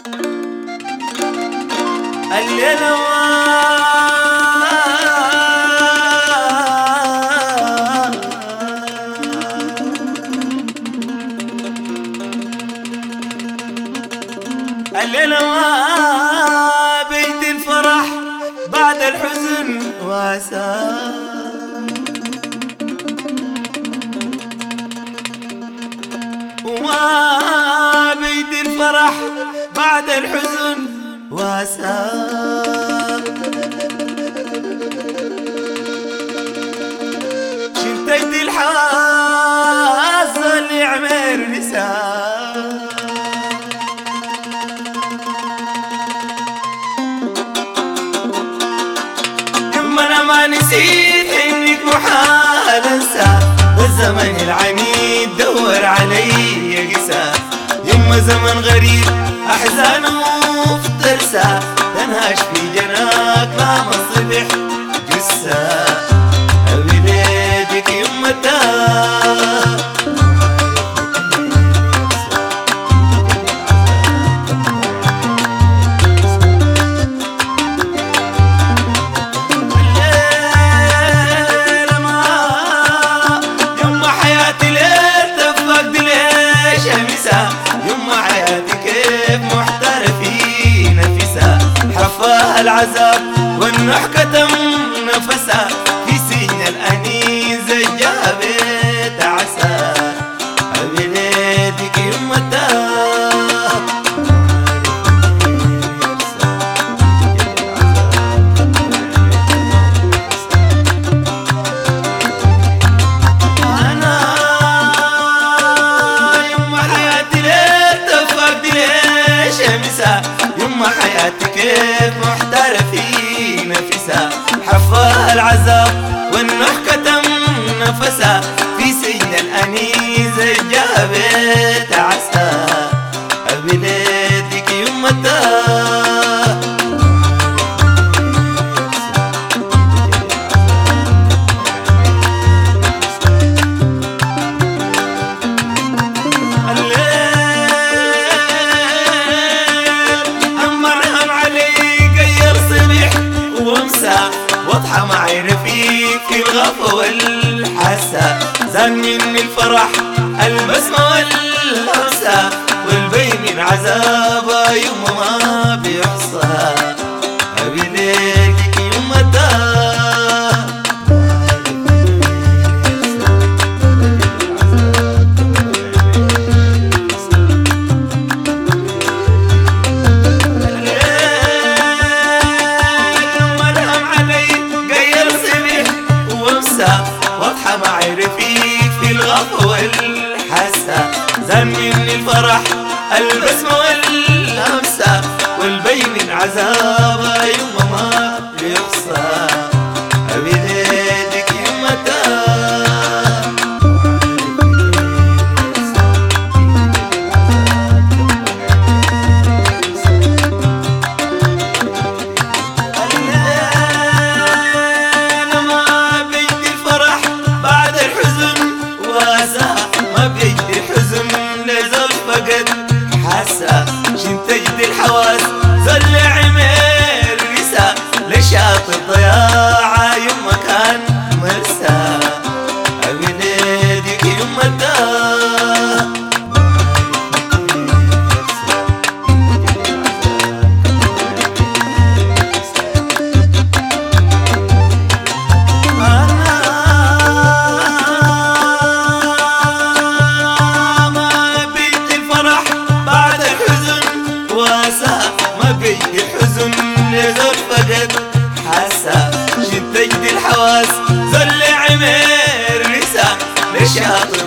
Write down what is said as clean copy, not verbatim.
الليلة الليلة بيت الفرح بعد الحزن واسى بيت الفرح بعد الحزن واسى شنتجد الحظ اللي عمر نساء يما انا ما نسيت انك محال انسى والزمن العنيد دور علي قسى يما زمن غريب احزانه في ترسى تنهش في جناك ما صبح جسى بليدك يما العذاب والنوح كتم نفسها في سجن الأنيس جابت عسى بليدك يمتى أنا يما حياتي ليه تفقد ليش شمسها يما حياتي كيف محترفين نفسها حفاها العذاب والنوح كتم نفسها في سجن الأنيس جابت عسى بليدك يمتى واضحة معي رفيق في الغفا والحسا زان مني الفرح البسمة والهوسة والبين من عذابه يما ما بيحصى بليدك يمتى واضحة معي رفيق في الغفا والحسا زان مني الفرح البسمة والهمسة والبين من عذابه يما ما بيحصى بليدك يمتى شنتجد الحواس زل عمير رسا لشاطئ ضياعة يما كان مرسى بليدك يمتى الحزن لزول فقد حسا شنتجد الحواس زل عمير رسا لشاطئ